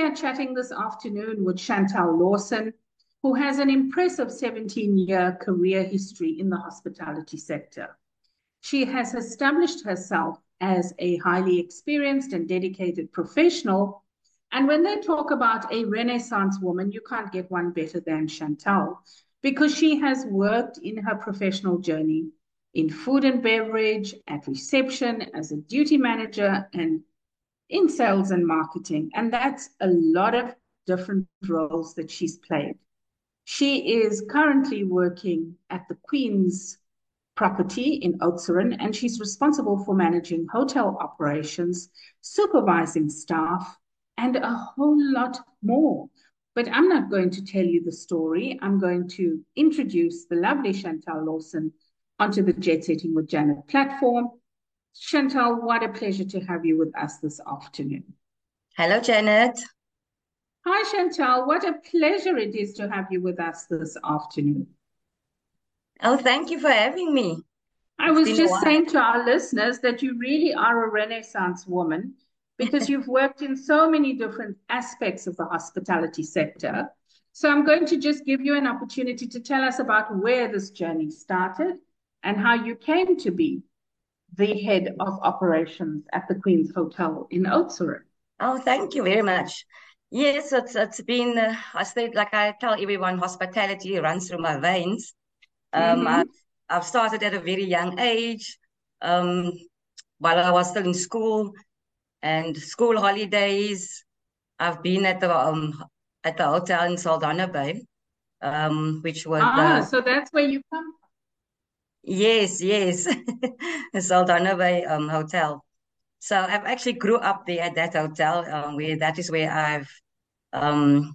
are chatting this afternoon with Chantal Lawson, who has an impressive 17-year career history in the hospitality sector. She has established herself as a highly experienced and dedicated professional. And when they talk about a Renaissance woman, you can't get one better than Chantal, because she has worked in her professional journey in food and beverage, at reception, as a duty manager, and in sales and marketing. And that's a lot of different roles that she's played. She is currently working at the Queen's property in Oudtshoorn, and she's responsible for managing hotel operations, supervising staff, and a whole lot more. But I'm not going to tell you the story. I'm going to introduce the lovely Chantal Lawson onto the Jet Setting with Janet platform. Chantal, what a pleasure to have you with us this afternoon. Hello, Janet. Hi, Chantal. What a pleasure it is to have you with us this afternoon. Oh, thank you for having me. I It's was been a just while. saying to our listeners that you really are a Renaissance woman because you've worked in so many different aspects of the hospitality sector. So I'm going to just give you an opportunity to tell us about where this journey started and how you came to be the head of operations at the Queen's Hotel in Oudtshoorn. Oh, thank you very much. Yes, it's been, I said, like I tell everyone, hospitality runs through my veins. Um, I, Mm-hmm. I've started at a very young age, um, while I was still in school and school holidays. I've been at the hotel in Saldanha Bay, which was Ah, the so that's where you come yes, the Saldanha Bay hotel. So I've actually grew up there at that hotel, where that is where I've um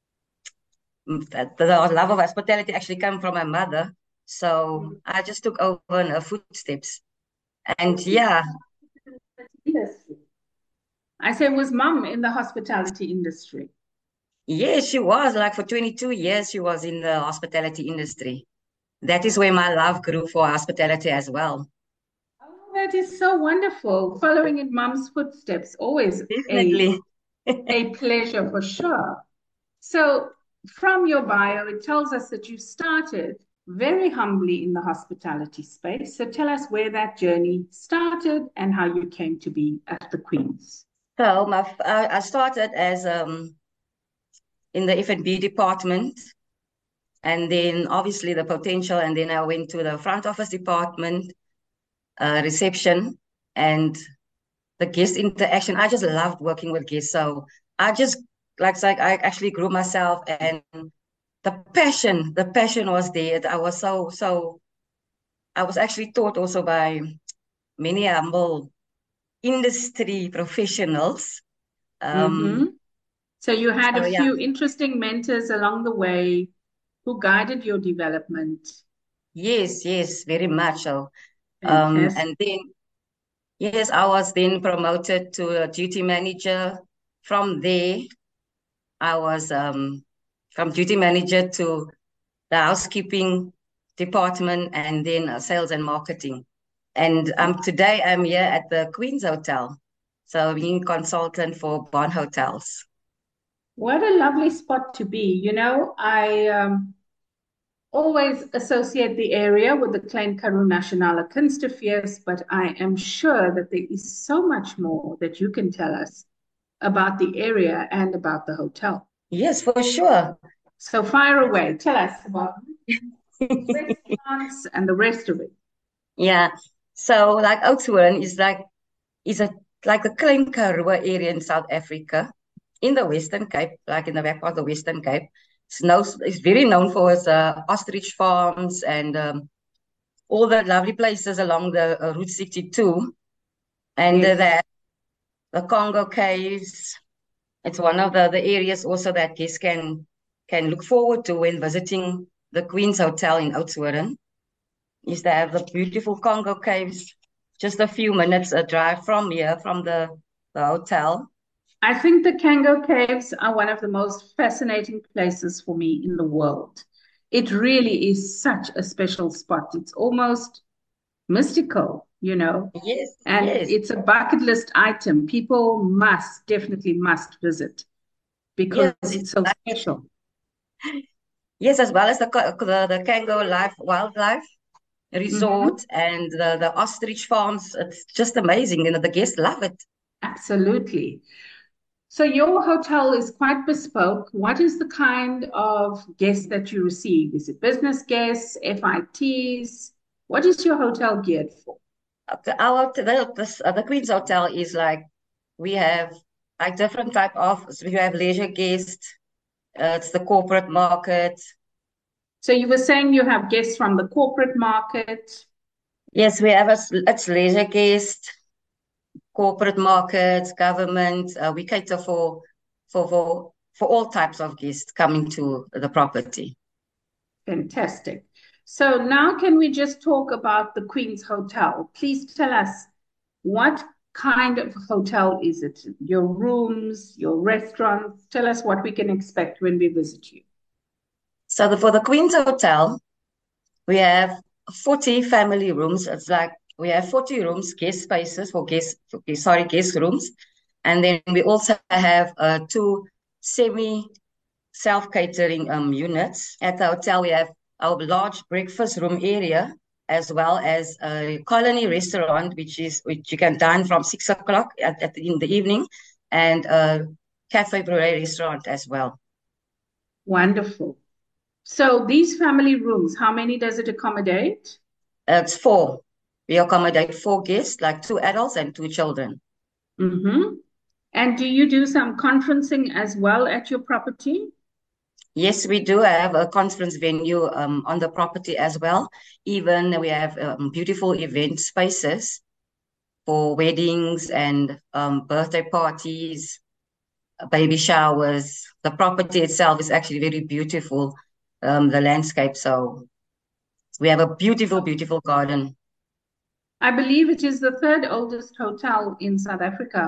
the love of hospitality actually came from my mother. So from. I just took over in her footsteps. And Was yeah, industry. I said, was mum in the hospitality industry? yes, she was like for 22 years she was in the hospitality industry. That is where my love grew for hospitality as well. Oh, that is so wonderful. Following in mum's footsteps, always Definitely. a pleasure for sure. So, from your bio, it tells us that you started very humbly in the hospitality space. So, tell us where that journey started and how you came to be at the Queen's. So I started as in the F&B department, and then obviously the potential, and then I went to the front office department, reception, and the guest interaction. I just loved working with guests. So I just like I actually grew myself, and the passion was there. I was so I was actually taught also by many humble industry professionals. Mm-hmm. Um, So, you had a so yeah, few interesting mentors along the way who guided your development. yes, very much so. Fantastic. And then yes, I was then promoted to a duty manager. From there, I was from duty manager to the housekeeping department, and then sales and marketing. And today I'm here at the Queen's Hotel. So being consultant for Bond Hotels. What a lovely spot to be. I always associate the area with the Klein Karoo Nationale Kunstefees, but I am sure that there is so much more that you can tell us about the area and about the hotel. Yes, for sure. So fire away. Tell us about restaurants and the rest of it. Yeah. So like Oudtshoorn is a like the Klein Karoo area in South Africa, in the Western Cape, like in the back part of the Western Cape. It's very known for its ostrich farms and all the lovely places along the Route 62. And Yes. the Congo Caves. It's one of the areas also that guests can look forward to when visiting the Queen's Hotel in Oudtshoorn. Is to have the beautiful Congo Caves, just a few minutes a drive from here, from the hotel. I think the Kango Caves are one of the most fascinating places for me in the world. It really is such a special spot. It's almost mystical, Yes, and yes. it's a bucket list item. People definitely must visit. because Yes, it's so special. yes, as well as the Kango Life Wildlife Mhm. Resort and the ostrich farms. It's just amazing. The guests love it. Absolutely. So your hotel is quite bespoke. What is the kind of guests that you receive? Is it business guests, FITs? What is your hotel geared for? The Queen's Hotel is like we have like different type of. So we have leisure guests. It's the corporate market. So you were saying you have guests from the corporate market. Yes, we have it's leisure guests, corporate markets, government. We cater for all types of guests coming to the property. Fantastic. So now can we just talk about the Queen's Hotel? Please tell us what kind of hotel is it? Your rooms, your restaurants? Tell us what we can expect when we visit you. So for the Queen's Hotel, we have 40 family rooms. It's like we have 40 rooms, guest spaces for guest rooms. And then we also have two semi self-catering units. At the hotel, we have our large breakfast room area, as well as a colony restaurant, which you can dine from 6 o'clock in the evening, and a cafe brulee restaurant as well. Wonderful. So these family rooms, how many does it accommodate? It's four. We accommodate four guests, like two adults and two children. Mm-hmm. And do you do some conferencing as well at your property? Yes, we do have a conference venue on the property as well. Even we have beautiful event spaces for weddings and birthday parties, baby showers. The property itself is actually very beautiful, the landscape. So we have a beautiful, beautiful garden. I believe it is the third oldest hotel in South Africa,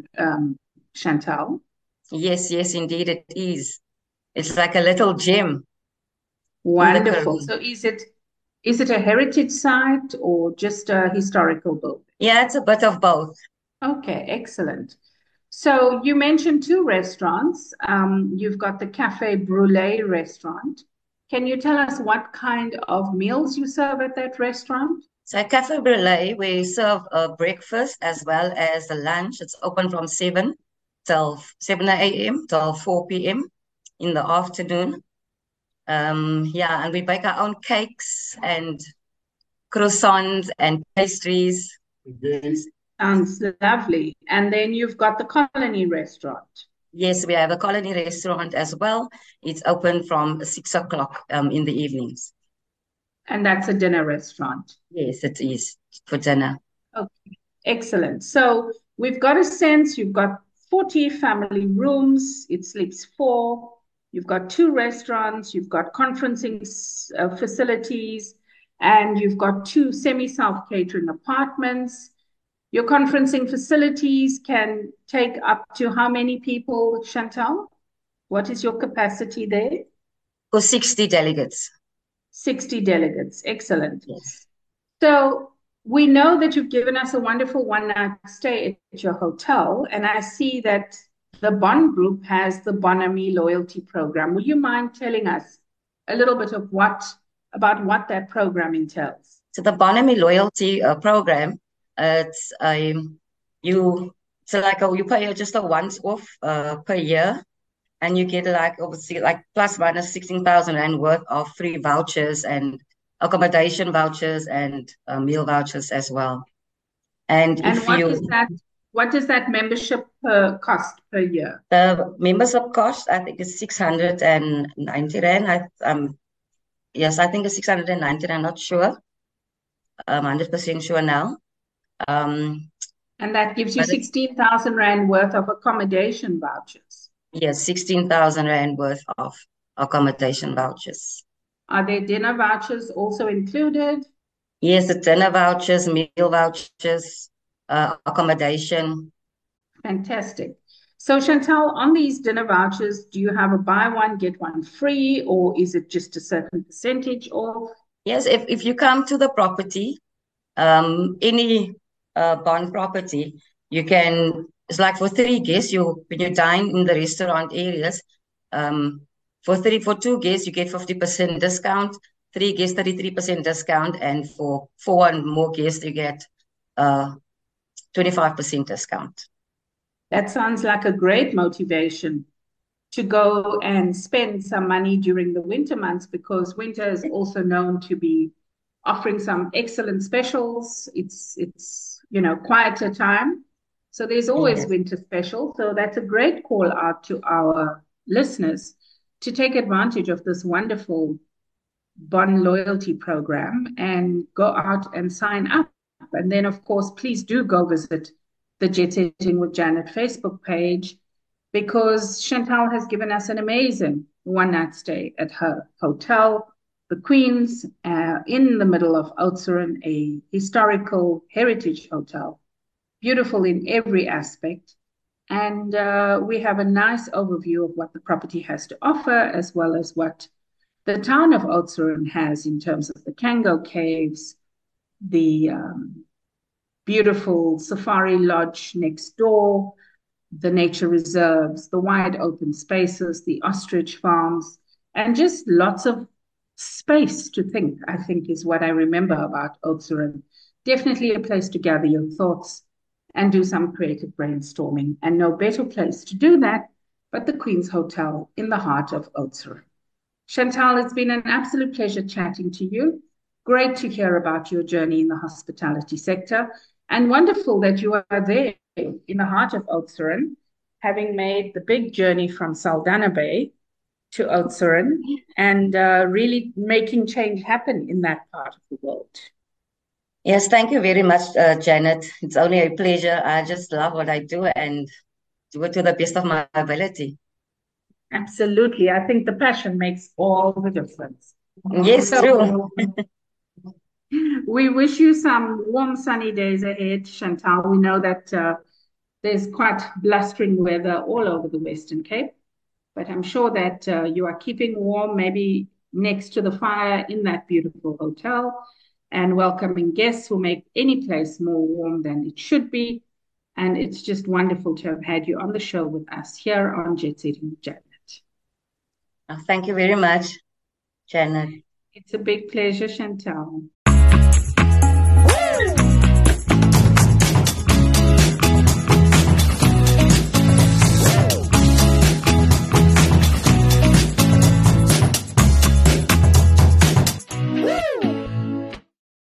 Chantal. Yes, yes, indeed it is. It's like a little gem in the Wonderful. Caribbean. So is it a heritage site or just a historical building? Yeah, it's a bit of both. Okay, excellent. So you mentioned two restaurants. You've got the Cafe Brulee restaurant. Can you tell us what kind of meals you serve at that restaurant? So at Cafe Brulee, we serve a breakfast as well as a lunch. It's open from 7 till 7 a.m. till 4 p.m. in the afternoon. Yeah, and we bake our own cakes and croissants and pastries. Yes. Sounds lovely. And then you've got the Colony restaurant. Yes, we have a colony restaurant as well. It's open from 6 o'clock in the evenings. And that's a dinner restaurant. Yes, it is for dinner. Okay, excellent. So we've got a sense you've got 40 family rooms, it sleeps four. You've got two restaurants, you've got conferencing facilities, and you've got two semi self catering apartments. Your conferencing facilities can take up to how many people, Chantal? What is your capacity there? For 60 delegates. 60 delegates. Excellent. Yes. So we know that you've given us a wonderful one-night stay at your hotel, and I see that the Bond Group has the Bonami loyalty program. Will you mind telling us a little bit of about what that program entails? So the Bonami loyalty program, it's you so like you pay just a once off per year, and you get like obviously like plus minus 16,000 rand worth of free vouchers and accommodation vouchers and meal vouchers as well. And And if you what does that membership cost per year? the membership cost, I think is 690 rand. Yes, I think it's 690. I'm not sure. I'm 100% sure now. And that gives you But it's 16,000 Rand worth of accommodation vouchers. yes, 16,000 rand worth of accommodation vouchers. Are there dinner vouchers also included? Yes, the dinner vouchers, meal vouchers, accommodation. Fantastic. So, Chantal, on these dinner vouchers, do you have a buy one, get one free, or is it just a certain percentage off? Yes, if you come to the property, any Bond property, you can it's like for 3 guests, when you dine in the restaurant areas, for 2 guests, you get 50% discount, 3 guests, 33% discount, and for one more guest, you get 25% discount. That sounds like a great motivation to go and spend some money during the winter months, because winter is also known to be offering some excellent specials. It's quieter time. So there's always Yes. winter special. So that's a great call out to our listeners to take advantage of this wonderful Bond loyalty program and go out and sign up. And then, of course, please do go visit the Jet Setting with Janet Facebook page, because Chantal has given us an amazing one-night stay at her hotel, the Queens, in the middle of Oudtshoorn, a historical heritage hotel, beautiful in every aspect. And we have a nice overview of what the property has to offer, as well as what the town of Oudtshoorn has in terms of the Kango Caves, the beautiful safari lodge next door, the nature reserves, the wide open spaces, the ostrich farms, and just lots of space to think, I think, is what I remember about Oudtshoorn. Definitely a place to gather your thoughts and do some creative brainstorming. And no better place to do that but the Queen's Hotel in the heart of Oudtshoorn. Chantal, it's been an absolute pleasure chatting to you. Great to hear about your journey in the hospitality sector, and wonderful that you are there in the heart of Oudtshoorn, having made the big journey from Saldanha Bay to Oudtshoorn and really making change happen in that part of the world. Yes, thank you very much, Janet. It's only a pleasure. I just love what I do and do it to the best of my ability. Absolutely. I think the passion makes all the difference. Yes, true. We wish you some warm, sunny days ahead, Chantal. We know that there's quite blustering weather all over the Western Cape, but I'm sure that you are keeping warm, maybe next to the fire in that beautiful hotel, and welcoming guests who make any place more warm than it should be. And it's just wonderful to have had you on the show with us here on Jet Setting with Janet. Thank you very much, Janet. It's a big pleasure, Chantal.